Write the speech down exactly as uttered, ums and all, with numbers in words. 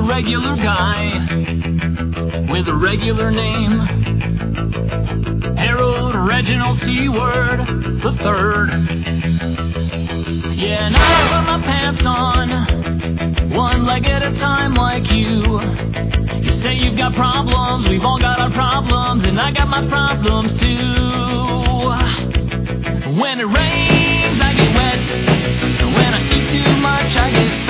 regular guy with a regular name. Harold Reginald Seward the third. Yeah, and I put my pants on one leg at a time like you. You say you've got problems, we've all got our problems, and I got my problems too. When it rains, I get wet. When I eat too much, I get